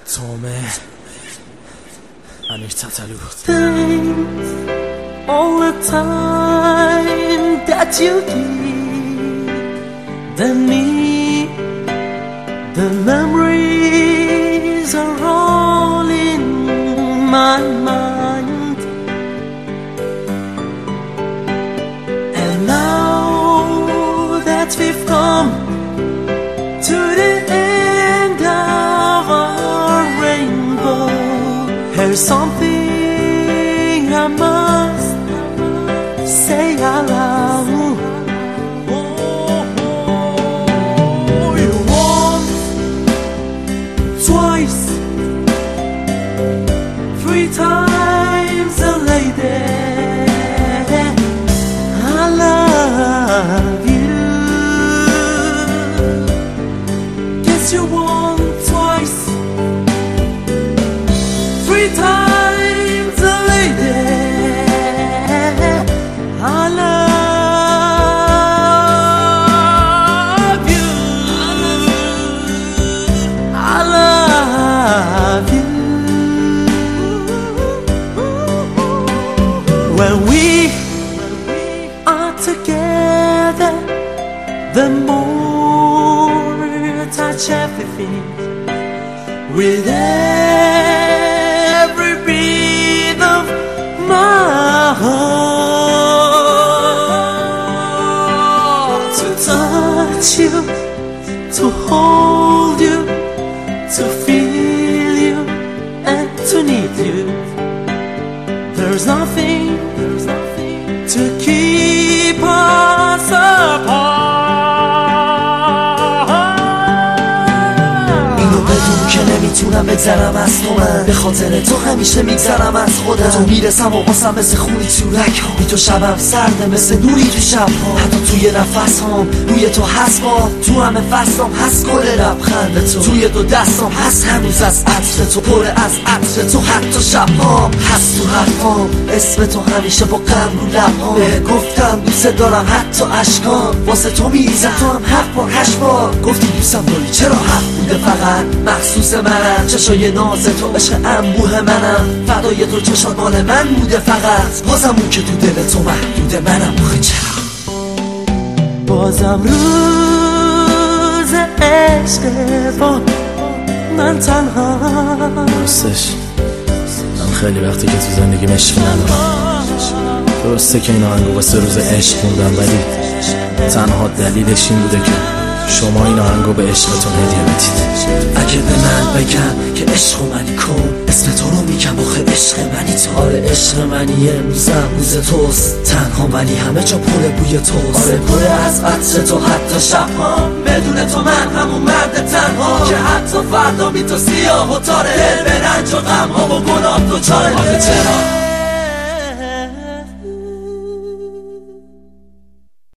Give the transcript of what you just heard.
تومه امیر تتلو. All the time that you give me, the memories are all in my mind. And now that we've come to the end of our rainbow, there's something I must say aloud. You once, twice, 3 times a lady. I love you. Guess you won twice, 3 times a lady. I love you. I love you. When we are together, the more I touch everything. With every beat of my heart, to touch you, to hold you, to feel you, and to need you. There's nothing to keep us apart. که نمیتونم بگذرم از تو، من به خاطر تو همیشه میگذرم از خودم. تو میرسم و واسم مثل خونی تو رگ ها، بی تو شبم سرده مثل نوری تو شب ها. حتی توی نفس هام روی تو هست، با تو همه فصلام هست گل لبخند تو. توی دو دستام هست هنوز از عطر تو، پر از عطر تو. حتی شب هام هست تو حرفام، اسم تو همیشه با غم رو لبهام. به گفتم دوست دارم حتی اشکام واسه تو میریزم. تو هم 7 بار 8 بار گفتی دوستم داری، چرا حق بوده فقط مخصوص منم. چشای ناز تو عشق انبوه منم، فدای تو چشات مال من بوده فقط. بازم اون که تو دل تو محدوده منم. آخه چرا بازم روز عشق با من تنها. درستش من خیلی وقتی که تو زندگیم عشقی ندارم. درسته که این آهنگو واسه روز عشق خوندم، ولی تنها دلیلش این بوده که شما این آهنگو به عشقتون هدیه بدید. اگه به من بگم که عشق منی کن، اسم تو رو میگم آخه عشق منی تو. آره عشق منی، امروزم روز توست، تنها ولی همه جا پر بوی توست. آره پر از عطر تو حتی شبها، بدون تو من همون مرد تنها که حتی فردا بی تو سیاه و تاره. دل به رنج و غم ها و گناه دوچاره. آخه چرا